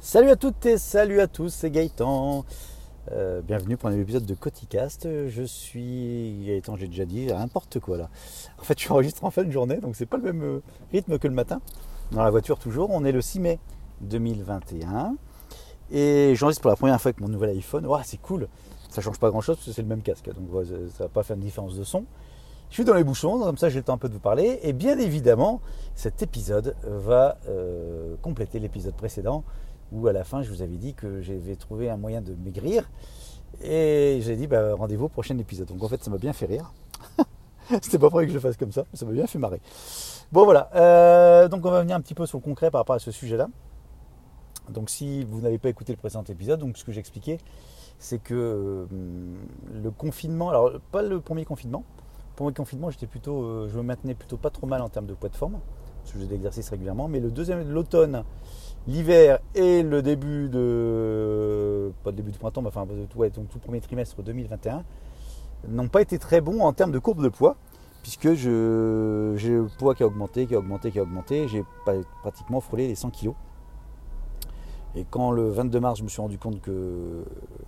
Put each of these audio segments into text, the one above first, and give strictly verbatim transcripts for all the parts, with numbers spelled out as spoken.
Salut à toutes et salut à tous, c'est Gaëtan. Euh, bienvenue pour un nouvel épisode de Coticast. Je suis Gaëtan, j'ai déjà dit, n'importe quoi là. En fait, je suis enregistré en fin de journée, donc c'est pas le même rythme que le matin. Dans la voiture toujours, on est le six mai deux mille vingt et un. Et j'enregistre pour la première fois avec mon nouvel iPhone. Ouah, c'est cool, ça change pas grand chose parce que c'est le même casque, donc ouais, ça va pas faire une différence de son. Je suis dans les bouchons, comme ça j'ai le temps un peu de vous parler. Et bien évidemment, cet épisode va euh, compléter l'épisode précédent où à la fin je vous avais dit que j'avais trouvé un moyen de maigrir. Et j'ai dit bah, rendez-vous au prochain épisode. Donc en fait ça m'a bien fait rire. C'était pas prévu que je le fasse comme ça, mais ça m'a bien fait marrer. Bon voilà, euh, donc on va venir un petit peu sur le concret par rapport à ce sujet-là. Donc si vous n'avez pas écouté le précédent épisode, donc ce que j'expliquais, c'est que euh, le confinement, alors pas le premier confinement, le premier confinement j'étais plutôt, euh, je me maintenais plutôt pas trop mal en termes de poids de forme, parce que je faisais de l'exercice régulièrement, mais le deuxième, l'automne, l'hiver et le début de, pas le début du printemps, mais enfin ouais, donc tout le premier trimestre deux mille vingt et un, n'ont pas été très bons en termes de courbe de poids, puisque je, j'ai le poids qui a augmenté, qui a augmenté, qui a augmenté, j'ai pratiquement frôlé les cent kilos. Et quand le vingt-deux mars, je me suis rendu compte que,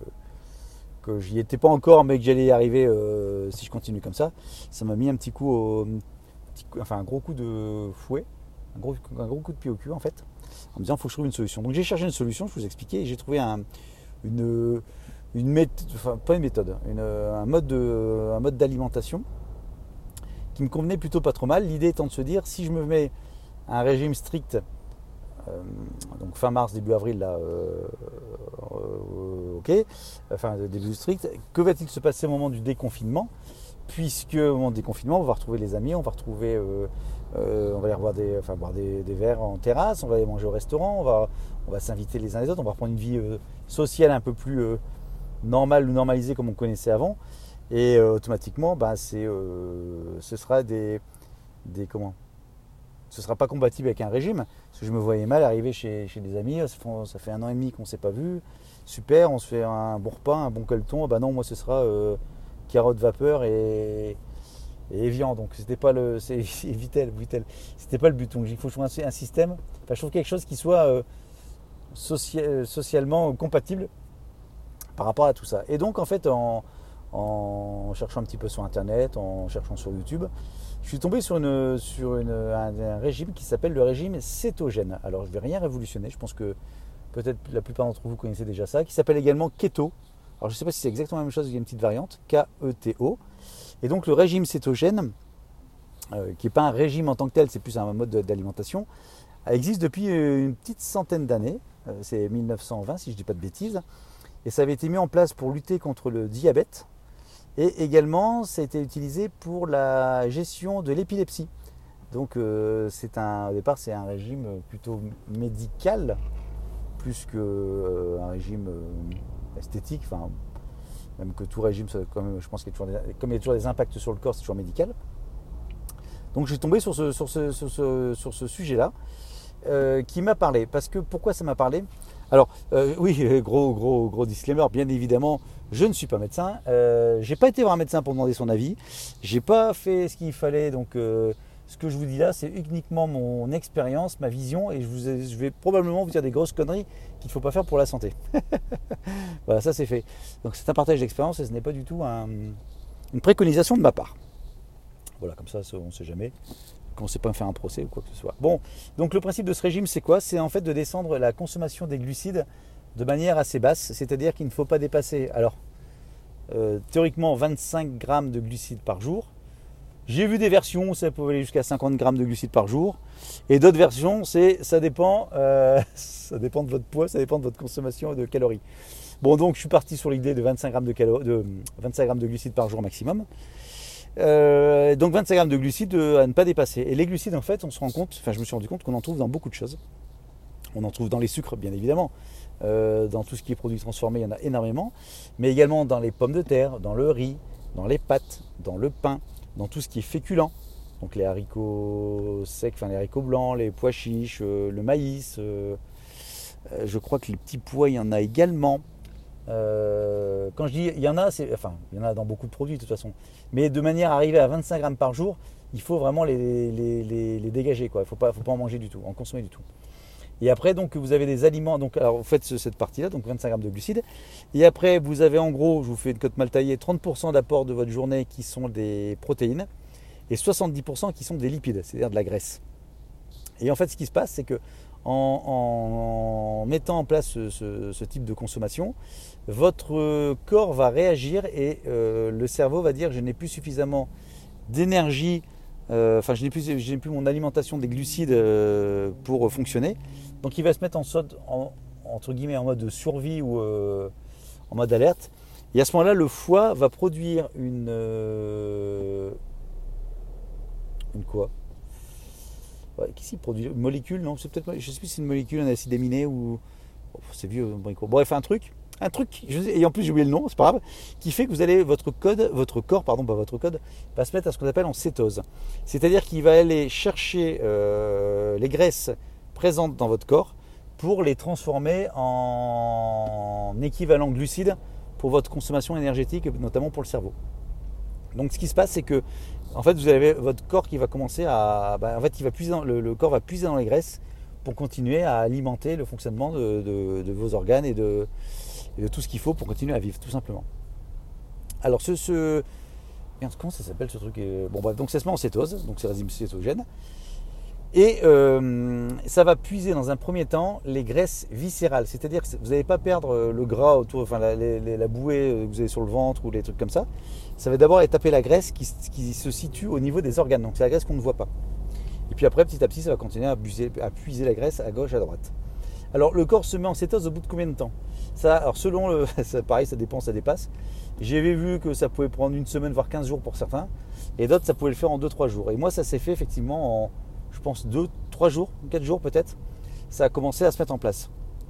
que j'y étais pas encore, mais que j'allais y arriver euh, si je continue comme ça, ça m'a mis un petit coup, au, petit coup, enfin un gros coup de fouet, un gros, un gros coup de pied au cul en fait, en me disant il faut que je trouve une solution. Donc j'ai cherché une solution, je vous expliquais, et j'ai trouvé un, une, une méthode, enfin pas une méthode, une, un mode de, un mode d'alimentation qui me convenait plutôt pas trop mal. L'idée étant de se dire si je me mets un régime strict, Euh, donc fin mars, début avril, là, euh, euh, ok, enfin début strict, que va-t-il se passer au moment du déconfinement? Puisque au moment du déconfinement, on va retrouver les amis, on va retrouver, euh, euh, on va aller revoir des, enfin, boire des, des verres en terrasse, on va aller manger au restaurant, on va, on va s'inviter les uns les autres, on va reprendre une vie euh, sociale un peu plus euh, normale ou normalisée comme on connaissait avant, et euh, automatiquement, bah, c'est, euh, ce sera des, des comment? Ce ne sera pas compatible avec un régime, parce que je me voyais mal arriver chez, chez des amis, ça fait un an et demi qu'on ne s'est pas vu, super, on se fait un bon repas, un bon colleton, bah non, moi ce sera euh, carottes vapeur et, et viande, donc c'était pas le, c'est Vitel, Vitel, c'était pas le but, donc il faut trouver un système, enfin je trouve quelque chose qui soit euh, social, socialement compatible par rapport à tout ça. Et donc en fait, en, en cherchant un petit peu sur internet, en cherchant sur YouTube, je suis tombé sur, une, sur une, un, un régime qui s'appelle le régime cétogène. Alors je ne vais rien révolutionner, je pense que peut-être la plupart d'entre vous connaissez déjà ça, qui s'appelle également keto. Alors je ne sais pas si c'est exactement la même chose, il y a une petite variante, K E T O. Et donc le régime cétogène, euh, qui n'est pas un régime en tant que tel, c'est plus un mode d'alimentation, existe depuis une petite centaine d'années, euh, c'est mille neuf cent vingt si je ne dis pas de bêtises, et ça avait été mis en place pour lutter contre le diabète. Et également, ça a été utilisé pour la gestion de l'épilepsie. Donc, euh, c'est un, au départ, c'est un régime plutôt médical, plus qu'un euh, régime euh, esthétique. Enfin, même que tout régime, ça, quand même, je pense qu'il y a toujours des, comme il y a toujours des impacts sur le corps, c'est toujours médical. Donc, j'ai tombé sur ce, sur ce, sur ce, sur ce sujet-là, euh, qui m'a parlé. Parce que, pourquoi ça m'a parlé ? Alors, euh, oui, gros, gros, gros disclaimer, bien évidemment, je ne suis pas médecin. Euh, j'ai pas été voir un médecin pour demander son avis. J'ai pas fait ce qu'il fallait. Donc, euh, ce que je vous dis là, c'est uniquement mon expérience, ma vision, et je, vous ai, je vais probablement vous dire des grosses conneries qu'il ne faut pas faire pour la santé. Voilà, ça c'est fait. Donc, c'est un partage d'expérience et ce n'est pas du tout un, une préconisation de ma part. Voilà, comme ça, on ne sait jamais. Qu'on ne sait pas me faire un procès ou quoi que ce soit. Bon, donc le principe de ce régime, c'est quoi? C'est en fait de descendre la consommation des glucides de manière assez basse, c'est-à-dire qu'il ne faut pas dépasser, alors, euh, théoriquement, vingt-cinq grammes de glucides par jour. J'ai vu des versions, ça peut aller jusqu'à cinquante grammes de glucides par jour. Et d'autres versions, c'est, ça dépend, euh, ça dépend de votre poids, ça dépend de votre consommation de calories. Bon, donc je suis parti sur l'idée de vingt-cinq grammes de, calo- de, vingt-cinq grammes de glucides par jour maximum. Euh, donc vingt-cinq grammes de glucides à ne pas dépasser. Et les glucides, en fait, on se rend compte, enfin je me suis rendu compte qu'on en trouve dans beaucoup de choses. On en trouve dans les sucres, bien évidemment, euh, dans tout ce qui est produit transformé, il y en a énormément, mais également dans les pommes de terre, dans le riz, dans les pâtes, dans le pain, dans tout ce qui est féculent, donc les haricots secs, enfin les haricots blancs, les pois chiches, euh, le maïs, euh, euh, je crois que les petits pois, il y en a également. Euh, quand je dis il y en a, c'est, enfin il y en a dans beaucoup de produits de toute façon, mais de manière à arriver à vingt-cinq grammes par jour, il faut vraiment les, les, les, les dégager, quoi. Il ne faut pas, faut pas en manger du tout, en consommer du tout. Et après, donc, vous avez des aliments. Donc, alors, vous faites ce- cette partie-là, donc vingt-cinq grammes de glucides. Et après, vous avez en gros, je vous fais une cote mal taillée, trente pour cent d'apport de votre journée qui sont des protéines et soixante-dix pour cent qui sont des lipides, c'est-à-dire de la graisse. Et en fait, ce qui se passe, c'est que en, en mettant en place ce, ce- ce type de consommation, votre corps va réagir et euh, le cerveau va dire je n'ai plus suffisamment d'énergie, euh, enfin je n'ai plus, je n'ai plus mon alimentation des glucides euh, pour fonctionner. Donc il va se mettre en, saute- en- entre guillemets en mode survie ou euh, en mode alerte. Et à ce moment-là, le foie va produire une euh, une quoi? Ouais, qu'est-ce qu'il produit? Une molécule? Non, c'est peut-être, je sais plus si c'est une molécule, un acide aminé ou oh, c'est vieux. Bref, un truc, un truc. Je sais- et en plus j'ai oublié le nom, c'est pas grave, qui fait que vous allez votre code, votre corps, pardon, pas votre code, va se mettre à ce qu'on appelle en cétose. C'est-à-dire qu'il va aller chercher euh, les graisses présentes dans votre corps pour les transformer en équivalent glucides pour votre consommation énergétique, notamment pour le cerveau. Donc ce qui se passe, c'est que en fait, vous avez votre corps qui va commencer à, bah, en fait, il va puiser dans, le, le corps va puiser dans les graisses pour continuer à alimenter le fonctionnement de, de- de vos organes et de, et de tout ce qu'il faut pour continuer à vivre, tout simplement. Alors ce, ce merde, comment ça s'appelle ce truc? euh, Bon bref, donc ça se met en cétose, donc c'est régime cétogène. Et euh, ça va puiser dans un premier temps les graisses viscérales, c'est-à-dire que vous n'allez pas perdre le gras autour, enfin la, les- les- la bouée que vous avez sur le ventre ou les trucs comme ça. Ça va d'abord taper la graisse qui, qui se situe au niveau des organes, donc c'est la graisse qu'on ne voit pas. Et puis après, petit à petit, ça va continuer à, buser- à puiser la graisse à gauche, à droite. Alors le corps se met en cétose au bout de combien de temps? Ça, alors selon le, ça, pareil, ça dépend, ça dépasse. J'avais vu que ça pouvait prendre une semaine, voire quinze jours pour certains, et d'autres ça pouvait le faire en deux trois jours. Et moi, ça s'est fait effectivement en, je pense, deux trois jours, quatre jours peut-être. Ça a commencé à se mettre en place.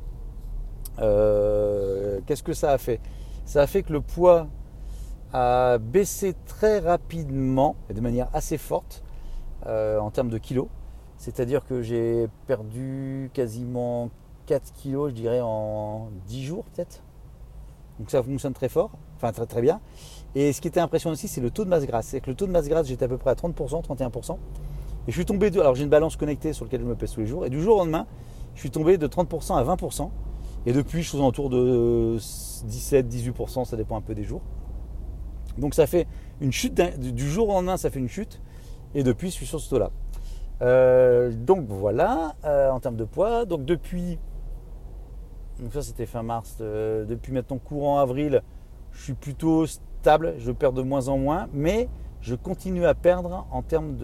Euh, qu'est-ce que ça a fait? Ça a fait que le poids a baissé très rapidement et de manière assez forte euh, en termes de kilos. C'est-à-dire que j'ai perdu quasiment quatre kilos, je dirais, en dix jours peut-être. Donc ça fonctionne très fort, enfin très très bien. Et ce qui était impressionnant aussi, c'est le taux de masse grasse. C'est que le taux de masse grasse, j'étais à peu près à trente pour cent, trente et un pour cent. Et je suis tombé de. Alors j'ai une balance connectée sur laquelle je me pèse tous les jours. Et du jour au lendemain, je suis tombé de trente pour cent à vingt pour cent. Et depuis, je suis autour de dix-sept à dix-huit pour cent, ça dépend un peu des jours. Donc ça fait une chute, du jour au lendemain, ça fait une chute. Et depuis, je suis sur ce taux-là. Euh, donc voilà, euh, en termes de poids. Donc depuis, donc ça c'était fin mars, euh, depuis maintenant courant avril, je suis plutôt stable, je perds de moins en moins, mais je continue à perdre en termes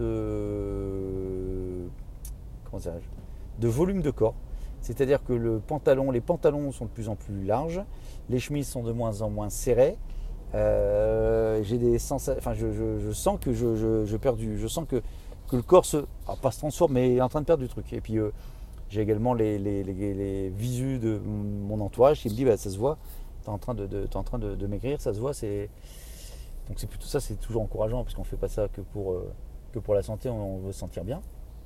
de, comment dirais-je, de volume de corps. C'est-à-dire que le pantalon, les pantalons sont de plus en plus larges, les chemises sont de moins en moins serrées. Euh, j'ai des sensations, enfin je, je, je sens que je, je, je perds du, je sens que, que le corps se, alors pas se transforme, mais est en train de perdre du truc. Et puis euh, j'ai également les, les, les, les visus de mon entourage qui me dit bah, ça se voit, t'es en train de, de, t'es en train de, de maigrir, ça se voit. C'est... Donc c'est plutôt ça, c'est toujours encourageant parce qu'on ne fait pas ça que pour, euh, que pour la santé, on, on veut se sentir bien.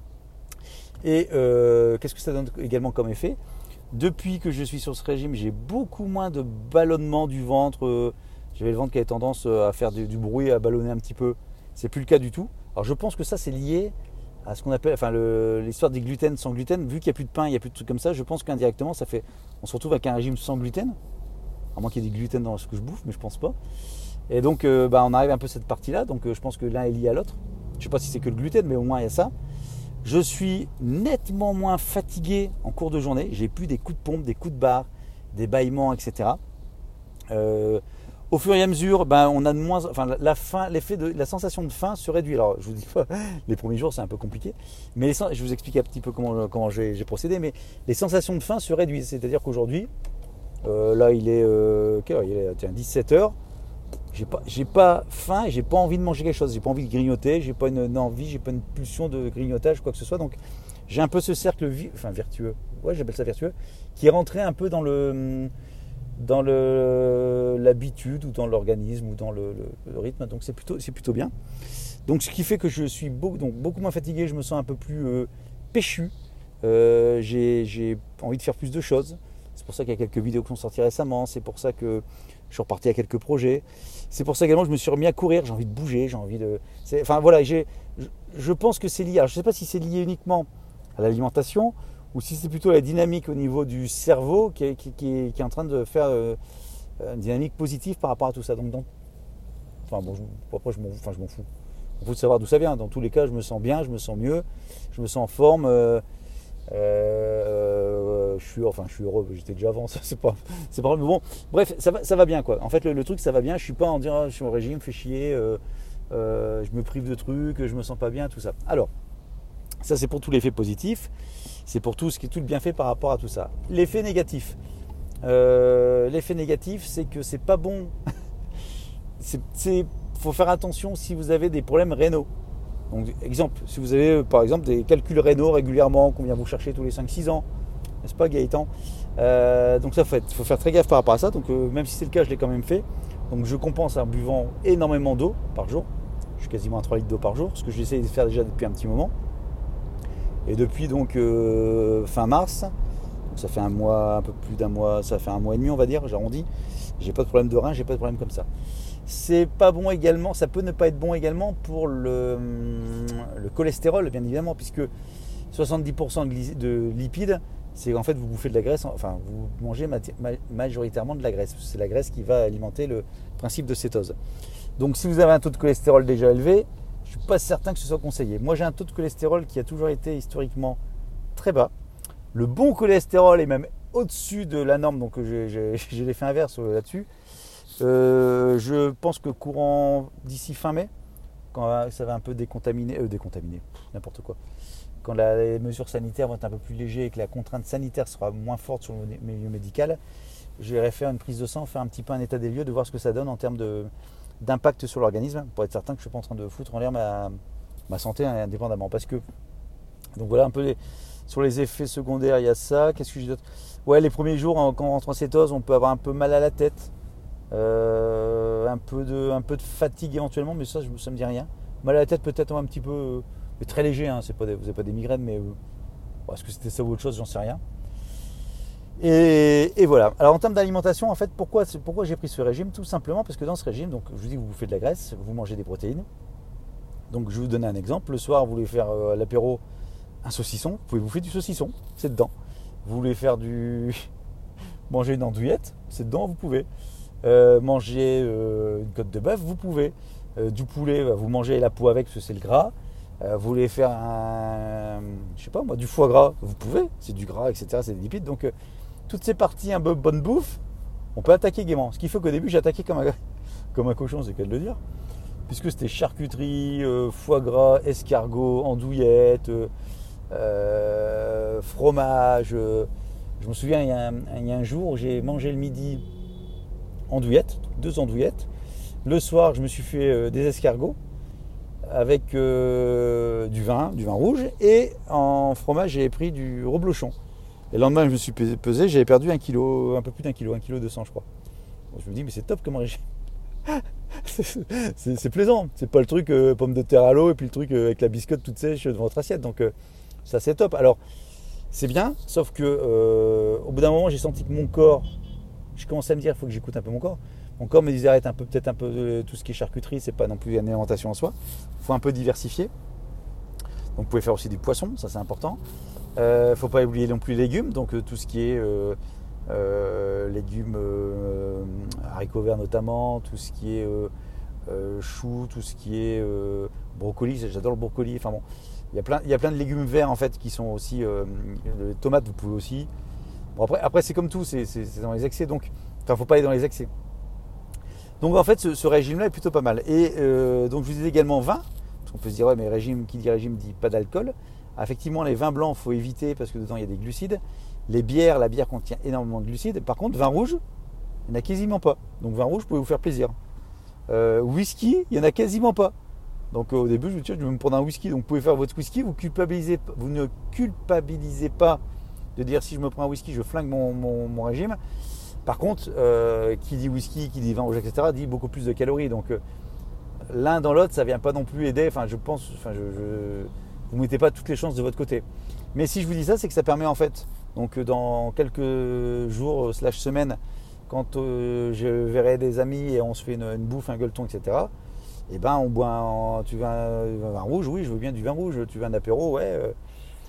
Et euh, qu'est-ce que ça donne également comme effet? Depuis que je suis sur ce régime, j'ai beaucoup moins de ballonnement du ventre. Euh, j'avais le ventre qui avait tendance à faire du, du bruit, à ballonner un petit peu. C'est plus le cas du tout. Alors je pense que ça c'est lié à ce qu'on appelle, enfin le, l'histoire des gluten sans gluten. Vu qu'il n'y a plus de pain, il n'y a plus de trucs comme ça, je pense qu'indirectement ça fait, on se retrouve avec un régime sans gluten. À moins qu'il y ait du gluten dans ce que je bouffe, mais je pense pas. Et donc euh, bah, on arrive un peu à cette partie-là. Donc euh, je pense que l'un est lié à l'autre. Je ne sais pas si c'est que le gluten, mais au moins il y a ça. Je suis nettement moins fatigué en cours de journée. J'ai plus des coups de pompe, des coups de barre, des bâillements, et cetera. Euh, au fur et à mesure, ben, on a de moins, enfin, la faim, l'effet de la sensation de faim se réduit. Alors, je vous dis pas, les premiers jours c'est un peu compliqué, mais les, je vous explique un petit peu comment, comment j'ai, j'ai procédé. Mais les sensations de faim se réduisent. C'est-à-dire qu'aujourd'hui, euh, là, il est, euh, okay, il est tiens, dix-sept heures. J'ai pas, j'ai pas faim et j'ai pas envie de manger quelque chose. J'ai pas envie de grignoter, j'ai pas une, une envie, j'ai pas une pulsion de grignotage, quoi que ce soit. Donc j'ai un peu ce cercle, vi- enfin vertueux, ouais, j'appelle ça vertueux, qui est rentré un peu dans le, dans le, l'habitude ou dans l'organisme ou dans le, le, le rythme. Donc c'est plutôt, c'est plutôt bien. Donc ce qui fait que je suis beaucoup, donc beaucoup moins fatigué, je me sens un peu plus euh, péchu. Euh, j'ai, j'ai envie de faire plus de choses. C'est pour ça qu'il y a quelques vidéos qui sont sorties récemment. C'est pour ça que je suis reparti à quelques projets. C'est pour ça également que je me suis remis à courir. J'ai envie de bouger, j'ai envie de. C'est, enfin voilà, j'ai, je, je pense que c'est lié. Alors, je ne sais pas si c'est lié uniquement à l'alimentation ou si c'est plutôt la dynamique au niveau du cerveau qui est, qui, qui est, qui est en train de faire euh, une dynamique positive par rapport à tout ça. Donc, donc enfin bon, je, après je m'en, enfin, je m'en fous. Il faut savoir d'où ça vient. Dans tous les cas, je me sens bien, je me sens mieux, je me sens en forme. Euh, euh, je suis, enfin, je suis heureux. J'étais déjà avant, ça c'est pas, c'est pas. Mais bon, bref, ça va, ça va bien quoi. En fait, le, le truc, ça va bien. Je suis pas en disant, je suis au régime, fais chier, euh, euh, je me prive de trucs, je me sens pas bien, tout ça. Alors, ça c'est pour tout l'effet positif. C'est pour tout ce qui est tout le bienfait par rapport à tout ça. L'effet négatif. Euh, l'effet négatif, c'est que c'est pas bon. c'est, c'est, faut faire attention si vous avez des problèmes rénaux. Donc, exemple, si vous avez par exemple des calculs rénaux régulièrement, qu'on vient vous chercher tous les cinq six ans, n'est-ce pas Gaëtan? euh, Donc ça, il faut, faut faire très gaffe par rapport à ça. Donc euh, même si c'est le cas, je l'ai quand même fait. Donc je compense en buvant énormément d'eau par jour. Je suis quasiment à trois litres d'eau par jour, ce que j'essaie de faire déjà depuis un petit moment. Et depuis donc euh, fin mars, donc ça fait un mois, un peu plus d'un mois, ça fait un mois et demi on va dire, j'arrondis, j'ai pas de problème de rein, j'ai pas de problème comme ça. C'est pas bon également, ça peut ne pas être bon également pour le, le cholestérol bien évidemment, puisque soixante-dix pour cent de, de lipides, c'est en fait vous bouffez de la graisse, enfin vous mangez majoritairement de la graisse, c'est la graisse qui va alimenter le principe de cétose. Donc si vous avez un taux de cholestérol déjà élevé, je ne suis pas certain que ce soit conseillé. Moi, j'ai un taux de cholestérol qui a toujours été historiquement très bas. Le bon cholestérol est même au-dessus de la norme, donc j'ai, j'ai, j'ai l'effet inverse là-dessus. Euh, je pense que courant d'ici fin mai, quand ça va un peu décontaminer, euh, décontaminer, pff, n'importe quoi. Quand la, les mesures sanitaires vont être un peu plus légères et que la contrainte sanitaire sera moins forte sur le milieu médical, j'irai faire une prise de sang, faire un petit peu un état des lieux, de voir ce que ça donne en termes de... d'impact sur l'organisme pour être certain que je ne suis pas en train de foutre en l'air ma, ma santé indépendamment. Parce que, donc voilà un peu les, sur les effets secondaires, il y a ça. Qu'est-ce que j'ai d'autre? Ouais, les premiers jours, quand on rentre en cétose, on peut avoir un peu mal à la tête, euh, un, peu de, un peu de fatigue éventuellement, mais ça, ça me dit rien. Mal à la tête, peut-être un petit peu, mais très léger, hein, c'est pas des, vous n'avez pas des migraines, mais euh, est-ce que c'était ça ou autre chose, j'en sais rien. Et, et voilà. Alors en termes d'alimentation, en fait, pourquoi, pourquoi j'ai pris ce régime? Tout simplement parce que dans ce régime, donc je vous dis que vous bouffez de la graisse, vous mangez des protéines. Donc je vais vous donner un exemple. Le soir, vous voulez faire euh, à l'apéro un saucisson, vous pouvez bouffer du saucisson, c'est dedans. Vous voulez faire du manger une andouillette, c'est dedans, vous pouvez. Euh, manger euh, une côte de bœuf, vous pouvez. Euh, du poulet, bah, vous mangez la peau avec parce que c'est le gras. Euh, vous voulez faire un, je sais pas moi, du foie gras, vous pouvez. C'est du gras, et cetera. C'est des lipides, donc euh, toutes ces parties un peu bonne bouffe, on peut attaquer gaiement. Ce qui fait qu'au début, j'ai attaqué comme un, comme un cochon, c'est qu'à le dire. Puisque c'était charcuterie, euh, foie gras, escargot, andouillette, euh, euh, fromage. Euh, je me souviens, il y, a un, il y a un jour où j'ai mangé le midi andouillette, deux andouillettes. Le soir, je me suis fait euh, des escargots avec euh, du vin, du vin rouge. Et en fromage, j'ai pris du reblochon. Et le lendemain, je me suis pesé, j'avais perdu un kilo, un peu plus d'un kilo, un kilo deux cents, je crois. Bon, je me dis, mais c'est top comme régime. c'est, c'est, c'est plaisant. C'est pas le truc euh, pomme de terre à l'eau et puis le truc euh, avec la biscotte toute sèche devant votre assiette. Donc, euh, ça, c'est top. Alors, c'est bien, sauf que euh, au bout d'un moment, j'ai senti que mon corps, je commençais à me dire, il faut que j'écoute un peu mon corps. Mon corps me disait, arrête un peu, peut-être un peu de tout ce qui est charcuterie, c'est pas non plus une alimentation en soi. Il faut un peu diversifier. Donc, vous pouvez faire aussi du poisson, ça c'est important. Il euh, ne faut pas oublier non plus les légumes, donc euh, tout ce qui est euh, euh, légumes, euh, haricots verts notamment, tout ce qui est euh, euh, choux, tout ce qui est euh, brocoli, j'adore le brocoli, enfin bon, il y a plein, il y a plein de légumes verts en fait qui sont aussi, euh, les tomates vous pouvez aussi. Bon, après, après c'est comme tout, c'est, c'est, c'est dans les excès, donc il ne faut pas aller dans les excès. Donc en fait ce, ce régime-là est plutôt pas mal. Et euh, donc je vous disais également vin, parce qu'on peut se dire ouais mais régime, qui dit régime dit pas d'alcool. Effectivement, les vins blancs, il faut éviter parce que dedans, il y a des glucides. Les bières, la bière contient énormément de glucides. Par contre, vin rouge, il n'y en a quasiment pas. Donc, vin rouge, vous pouvez vous faire plaisir. Euh, whisky, il n'y en a quasiment pas. Donc, euh, au début, je me dis, je vais me prendre un whisky. Donc, vous pouvez faire votre whisky. Vous, culpabilisez, vous ne culpabilisez pas de dire si je me prends un whisky, je flingue mon, mon, mon régime. Par contre, euh, qui dit whisky, qui dit vin rouge, et cetera, dit beaucoup plus de calories. Donc, euh, l'un dans l'autre, ça ne vient pas non plus aider. Enfin, je pense... Enfin, je, je vous ne mettez pas toutes les chances de votre côté. Mais si je vous dis ça, c'est que ça permet en fait, donc dans quelques jours slash semaines, quand euh, je verrai des amis et on se fait une, une bouffe, un gueuleton, et cetera. Et ben on boit, un, tu veux un, un vin rouge, oui, je veux bien du vin rouge. Tu veux un apéro, ouais. Euh,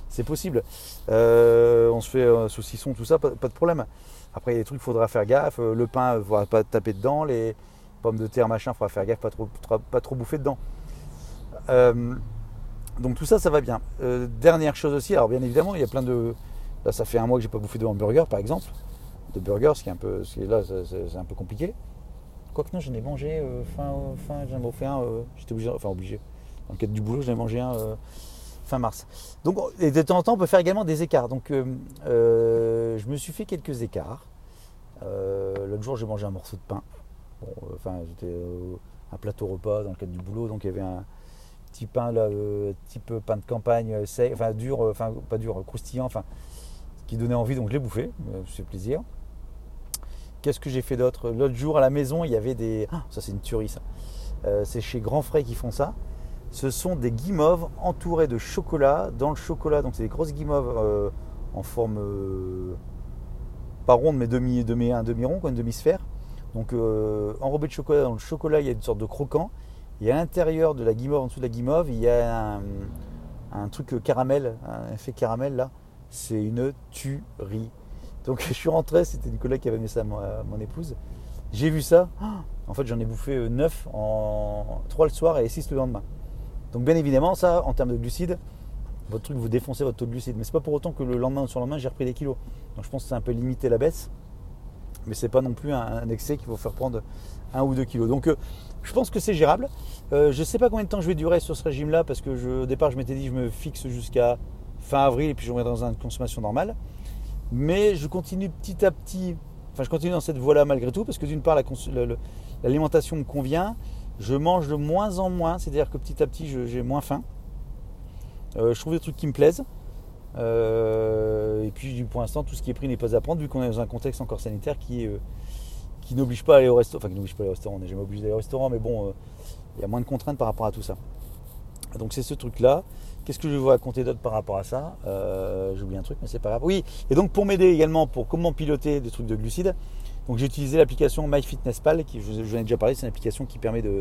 c'est possible. Euh, on se fait euh, saucisson, tout ça, pas, pas de problème. Après, il y a des trucs, il faudra faire gaffe. Euh, le pain, il ne faudra pas taper dedans. Les pommes de terre, machin, il faudra faire gaffe, pas trop, trop, pas trop bouffer dedans. Euh, donc tout ça, ça va bien. Euh, dernière chose aussi, alors bien évidemment, il y a plein de... Là, ça fait un mois que j'ai pas bouffé de hamburger, par exemple. De burger, ce qui est un peu... Ce qui est là, c'est, c'est un peu compliqué. Quoique non, j'en ai mangé euh, fin, fin, j'en ai fait un, euh, j'étais obligé, enfin obligé. Dans le cadre du boulot, j'en ai mangé un euh, fin mars. Donc, et de temps en temps, on peut faire également des écarts. Donc, euh, euh, je me suis fait quelques écarts. Euh, l'autre jour, j'ai mangé un morceau de pain. Bon, euh, enfin, c'était euh, un plateau repas dans le cadre du boulot, donc il y avait un petit pain là, euh, type pain de campagne, euh, sec, enfin dur, euh, enfin pas dur, croustillant, enfin qui donnait envie, donc je l'ai bouffé. Euh, ça fait plaisir. Qu'est-ce que j'ai fait d'autre? L'autre jour à la maison, il y avait des... Ah, ça c'est une tuerie ça. Euh, c'est chez Grand Frais qui font ça. Ce sont des guimauves entourées de chocolat. Dans le chocolat, donc c'est des grosses guimauves euh, en forme... Euh, pas ronde, mais demi, demi, un demi-rond, quoi, une demi-sphère. Donc euh, enrobé de chocolat. Dans le chocolat, il y a une sorte de croquant. Et à l'intérieur de la guimauve, en dessous de la guimauve, il y a un, un truc caramel, un effet caramel là. C'est une tuerie. Donc je suis rentré, c'était Nicolas qui avait mis ça à mon, à mon épouse. J'ai vu ça, en fait j'en ai bouffé neuf en trois le soir et six le lendemain. Donc bien évidemment ça, en termes de glucides, votre truc vous défoncez votre taux de glucides. Mais c'est pas pour autant que le lendemain ou sur le lendemain j'ai repris des kilos. Donc je pense que c'est un peu limité la baisse. Mais c'est pas non plus un, un excès qui va vous faire prendre un ou deux kilos. Donc euh, je pense que c'est gérable. Euh, je sais pas combien de temps je vais durer sur ce régime là parce que je, au départ je m'étais dit je me fixe jusqu'à fin avril et puis je reviendrai dans une consommation normale. Mais je continue petit à petit, enfin je continue dans cette voie-là malgré tout, parce que d'une part la, le, l'alimentation me convient, je mange de moins en moins, c'est-à-dire que petit à petit je, j'ai moins faim, euh, je trouve des trucs qui me plaisent, euh, et puis pour l'instant tout ce qui est pris n'est pas à prendre, vu qu'on est dans un contexte encore sanitaire qui, est, euh, qui n'oblige pas à aller au restaurant, enfin qui n'oblige pas à aller au restaurant, on n'est jamais obligé d'aller au restaurant, mais bon, euh, il y a moins de contraintes par rapport à tout ça. Donc c'est ce truc-là. Qu'est-ce que je vais vous raconter d'autre par rapport à ça? euh, J'ai oublié un truc, mais c'est pas grave. Oui, et donc pour m'aider également pour comment piloter des trucs de glucides, donc j'ai utilisé l'application MyFitnessPal, qui je vous en ai déjà parlé, c'est une application qui permet de,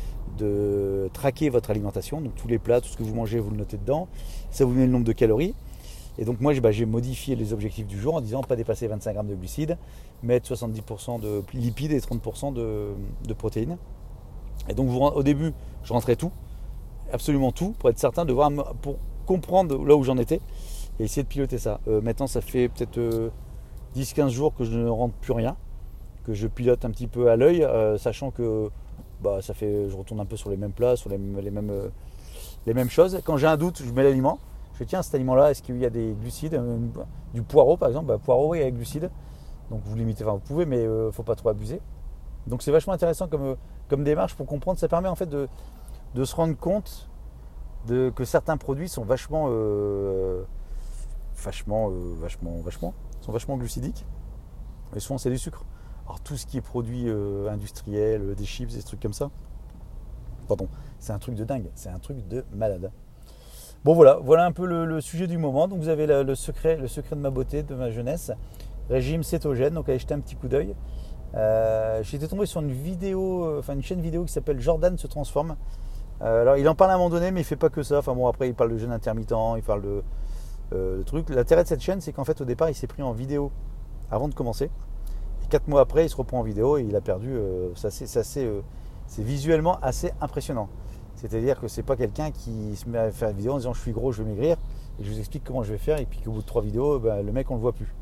de traquer votre alimentation. Donc tous les plats, tout ce que vous mangez, vous le notez dedans. Ça vous met le nombre de calories. Et donc moi, bah, j'ai modifié les objectifs du jour en disant pas dépasser vingt-cinq grammes de glucides, mettre soixante-dix pour cent de lipides et trente pour cent de, de protéines. Et donc vous, au début, je rentrais tout. Absolument tout pour être certain de voir, pour comprendre là où j'en étais et essayer de piloter ça. Euh, maintenant ça fait peut-être euh, dix à quinze jours que je ne rentre plus rien, que je pilote un petit peu à l'œil, euh, sachant que bah, ça fait, je retourne un peu sur les mêmes plats, sur les, les, mêmes, euh, les mêmes choses. Quand j'ai un doute, je mets l'aliment, je fais tiens cet aliment là, est-ce qu'il y a des glucides, euh, du poireau par exemple, bah, poireau oui, il y a des glucides, donc vous limitez, enfin vous pouvez, mais il euh, ne faut pas trop abuser. Donc c'est vachement intéressant comme, comme démarche pour comprendre, ça permet en fait de de se rendre compte de, que certains produits sont vachement, euh, vachement, euh, vachement, vachement, sont vachement glucidiques. Et souvent c'est du sucre. Alors tout ce qui est produit euh, industriel, des chips, des trucs comme ça, pardon, c'est un truc de dingue, c'est un truc de malade. Bon voilà, voilà un peu le, le sujet du moment. Donc vous avez le, le secret, le secret de ma beauté, de ma jeunesse, régime cétogène. Donc allez jeter un petit coup d'œil. Euh, j'ai été tombé sur une vidéo, enfin une chaîne vidéo qui s'appelle Jordan se transforme. Euh, alors il en parle à un moment donné, mais il fait pas que ça. Enfin bon, après il parle de jeûne intermittent, il parle de, euh, de trucs. L'intérêt de cette chaîne, c'est qu'en fait au départ il s'est pris en vidéo avant de commencer. Et quatre mois après, il se reprend en vidéo et il a perdu. Euh, c'est, assez, c'est, assez, euh, c'est visuellement assez impressionnant. C'est-à-dire que c'est pas quelqu'un qui se met à faire une vidéo en disant je suis gros, je vais maigrir et je vous explique comment je vais faire, et puis qu'au bout de trois vidéos, ben, le mec on le voit plus.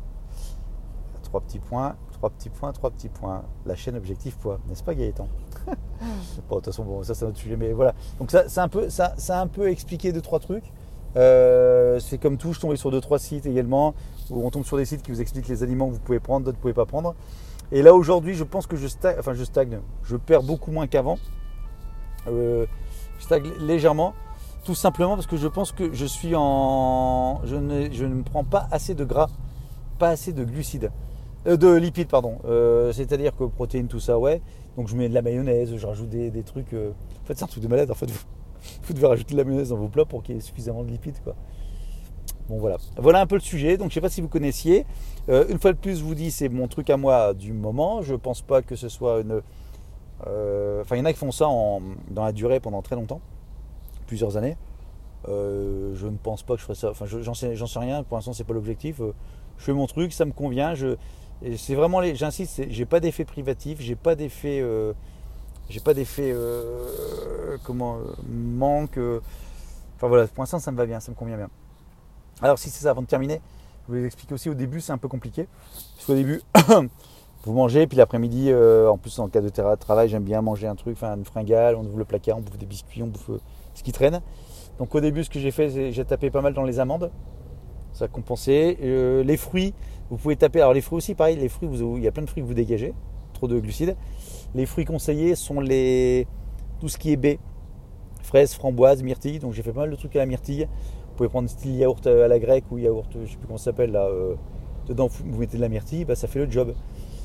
Trois petits points, trois petits points, trois petits points. La chaîne Objectif Poids, n'est-ce pas Gaëtan? Bon, de toute façon, bon, ça c'est notre sujet, mais voilà. Donc ça, c'est un peu, ça, ça a un peu expliqué deux trois trucs. Euh, c'est comme tout, je tombais sur deux trois sites également où on tombe sur des sites qui vous expliquent les aliments que vous pouvez prendre, d'autres que vous ne pouvez pas prendre. Et là aujourd'hui, je pense que je stagne, enfin je stagne, je perds beaucoup moins qu'avant. Euh, je stagne légèrement, tout simplement parce que je pense que je suis en, je ne, je ne prends pas assez de gras, pas assez de glucides. De lipides, pardon. Euh, c'est-à-dire que protéines, tout ça, ouais. Donc je mets de la mayonnaise, je rajoute des, des trucs. Euh... En fait, c'est un truc de malade. En fait, vous, vous devez rajouter de la mayonnaise dans vos plats pour qu'il y ait suffisamment de lipides, quoi. Bon, voilà. Voilà un peu le sujet. Donc, je ne sais pas si vous connaissiez. Euh, une fois de plus, je vous dis, c'est mon truc à moi du moment. Je ne pense pas que ce soit une. Euh... Enfin, il y en a qui font ça en... dans la durée pendant très longtemps, plusieurs années. Euh, je ne pense pas que je ferai ça. Enfin, je- j'en sais, j'en sais rien. Pour l'instant, c'est pas l'objectif. Euh, je fais mon truc, ça me convient. Je, et c'est vraiment les. J'insiste, c'est- j'ai pas d'effet privatif, j'ai pas d'effet, euh, j'ai pas d'effet, euh, comment, euh, manque. euh. Enfin voilà, pour l'instant, ça me va bien, ça me convient bien. Alors, si c'est ça, avant de terminer, je voulais vous expliquer aussi. Au début, c'est un peu compliqué, parce qu'au début, vous mangez, puis l'après-midi, euh, en plus, en cas de terra- travail, j'aime bien manger un truc, enfin une fringale, on ouvre le placard, on bouffe des biscuits, on bouffe euh, ce qui traîne. Donc au début, ce que j'ai fait, c'est j'ai tapé pas mal dans les amandes. Ça a compensé. Euh, les fruits, vous pouvez taper. Alors les fruits aussi, pareil, les fruits, vous, il y a plein de fruits que vous dégagez, trop de glucides. Les fruits conseillés sont les tout ce qui est baies, fraises, framboises, myrtilles. Donc j'ai fait pas mal de trucs à la myrtille. Vous pouvez prendre style yaourt à la grecque ou yaourt, je sais plus comment ça s'appelle là. euh, dedans, vous mettez de la myrtille, bah, ça fait le job.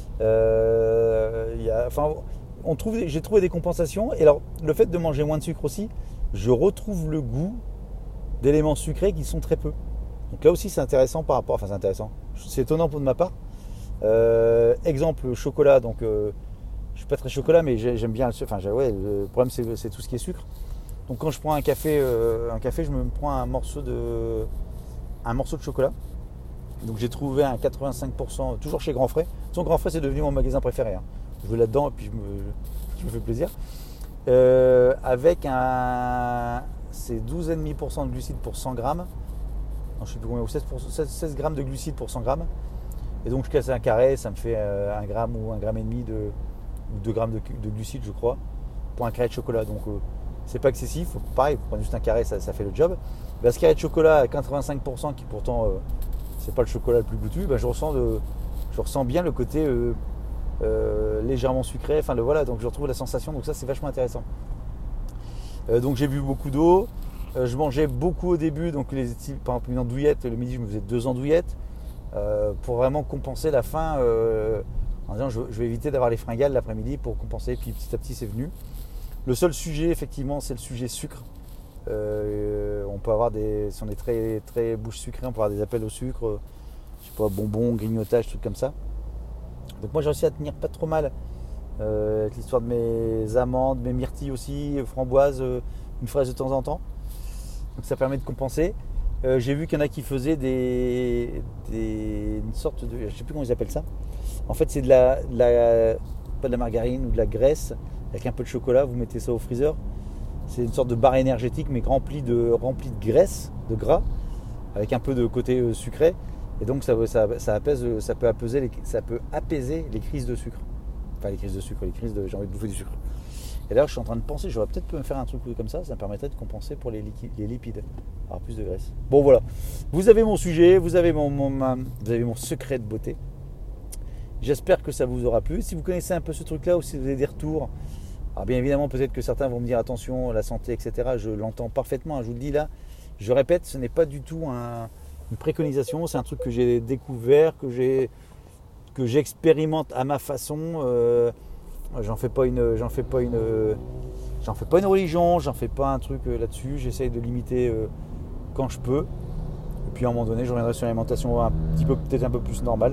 Euh, il y a, enfin, on trouve, j'ai trouvé des compensations. Et alors, le fait de manger moins de sucre aussi, je retrouve le goût d'éléments sucrés qui sont très peu. Donc là aussi, c'est intéressant par rapport. Enfin, c'est intéressant. C'est étonnant pour de ma part. Euh, exemple, chocolat. Donc, euh, je suis pas très chocolat, mais j'ai- j'aime bien le sucre. Enfin, ouais, le problème, c'est, c'est tout ce qui est sucre. Donc, quand je prends un café, euh, un café, je me prends un morceau de, un morceau de chocolat. Donc, j'ai trouvé un quatre-vingt-cinq pour cent, toujours chez Grand Frais. Son Grand Frais, c'est devenu mon magasin préféré. Hein. Je vais là-dedans et puis je me, je me fais plaisir. Euh, avec un, c'est douze virgule cinq pour cent de glucides pour cent grammes. Non, je sais plus combien, ou seize, pour cent, seize grammes de glucides pour cent grammes. Et donc je casse un carré, ça me fait euh, un gramme ou un gramme et demi de, ou deux grammes de, de glucides, je crois, pour un carré de chocolat. Donc euh, c'est pas excessif. Pareil, vous prenez juste un carré, ça, ça fait le job. Ben, ce carré de chocolat à quatre-vingt-cinq pour cent, qui pourtant euh, c'est pas le chocolat le plus goûtu, ben, je ressens de, je ressens bien le côté euh, euh, légèrement sucré. Enfin le voilà, donc je retrouve la sensation. Donc ça c'est vachement intéressant. Euh, donc j'ai bu beaucoup d'eau. Euh, je mangeais beaucoup au début, donc les, par exemple une andouillette, le midi je me faisais deux andouillettes euh, pour vraiment compenser la faim euh, en disant je, je vais éviter d'avoir les fringales l'après-midi pour compenser, puis petit à petit c'est venu. Le seul sujet effectivement c'est le sujet sucre. Euh, on peut avoir des, si on est très, très bouche sucrée, on peut avoir des appels au sucre, je sais pas, bonbons, grignotage, trucs comme ça. Donc moi j'ai réussi à tenir pas trop mal euh, avec l'histoire de mes amandes, mes myrtilles aussi, framboises, euh, une fraise de temps en temps. Donc ça permet de compenser. Euh, j'ai vu qu'il y en a qui faisaient des, des une sorte de, je sais plus comment ils appellent ça. En fait, c'est de la, de la, pas de la margarine ou de la graisse avec un peu de chocolat. Vous mettez ça au freezer. C'est une sorte de barre énergétique mais remplie de, remplie de graisse, de gras, avec un peu de côté euh, sucré. Et donc ça, ça, ça, apaise, ça, peut apaiser les, ça peut apaiser les crises de sucre. Enfin les crises de sucre, les crises de j'ai envie de bouffer du sucre. Et d'ailleurs, je suis en train de penser, j'aurais peut-être pu me faire un truc comme ça, ça me permettrait de compenser pour les, liquides, les lipides, avoir plus de graisse. Bon, voilà. Vous avez mon sujet, vous avez mon, mon, ma, vous avez mon secret de beauté. J'espère que ça vous aura plu. Si vous connaissez un peu ce truc-là ou si vous avez des retours, alors bien évidemment, peut-être que certains vont me dire attention, la santé, et cetera. Je l'entends parfaitement, hein, je vous le dis là. Je répète, ce n'est pas du tout un, une préconisation, c'est un truc que j'ai découvert, que j'ai, que j'expérimente à ma façon. Euh, J'en fais pas une, j'en fais pas une, j'en fais pas une religion, j'en fais pas un truc là-dessus. J'essaye de limiter quand je peux. Et puis à un moment donné, je reviendrai sur l'alimentation un petit peu, peut-être un peu plus normale.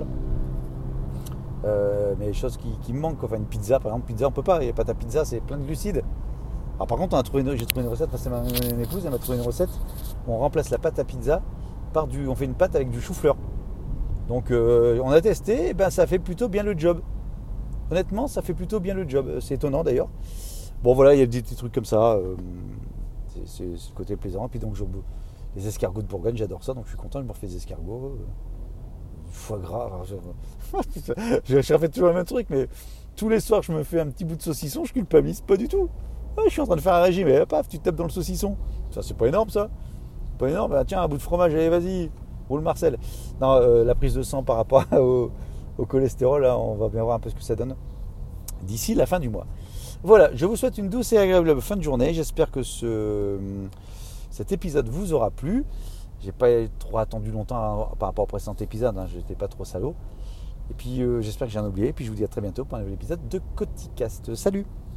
Euh, mais les choses qui, qui me manquent, enfin une pizza, par exemple, pizza on peut pas. Il y a pas ta pizza, c'est plein de glucides. Alors par contre, on a trouvé une, j'ai trouvé une recette parce que ma, mon épouse, elle m'a trouvé une recette où on remplace la pâte à pizza par du, on fait une pâte avec du chou-fleur. Donc euh, on a testé, et ben ça fait plutôt bien le job. Honnêtement, ça fait plutôt bien le job. C'est étonnant d'ailleurs. Bon voilà, il y a des petits trucs comme ça. Euh, c'est, c'est, c'est le côté plaisant. Puis donc, je, les escargots de Bourgogne, j'adore ça. Donc je suis content, je me refais des escargots. Euh, foie gras. Alors, je, je, je refais toujours le même truc, mais tous les soirs, je me fais un petit bout de saucisson. Je culpabilise pas du tout. Ouais, je suis en train de faire un régime. Et paf, tu te tapes dans le saucisson. Ça, c'est pas énorme ça. Pas énorme. Bah, tiens, un bout de fromage. Allez, vas-y. Roule Marcel. Non, euh, la prise de sang par rapport au... au cholestérol, là, on va bien voir un peu ce que ça donne d'ici la fin du mois. Voilà, je vous souhaite une douce et agréable fin de journée. J'espère que ce, cet épisode vous aura plu. J'ai pas trop attendu longtemps par rapport au précédent épisode, hein, j'étais pas trop salaud. Et puis euh, j'espère que j'en ai oublié. Et puis je vous dis à très bientôt pour un nouvel épisode de Coticast. Salut!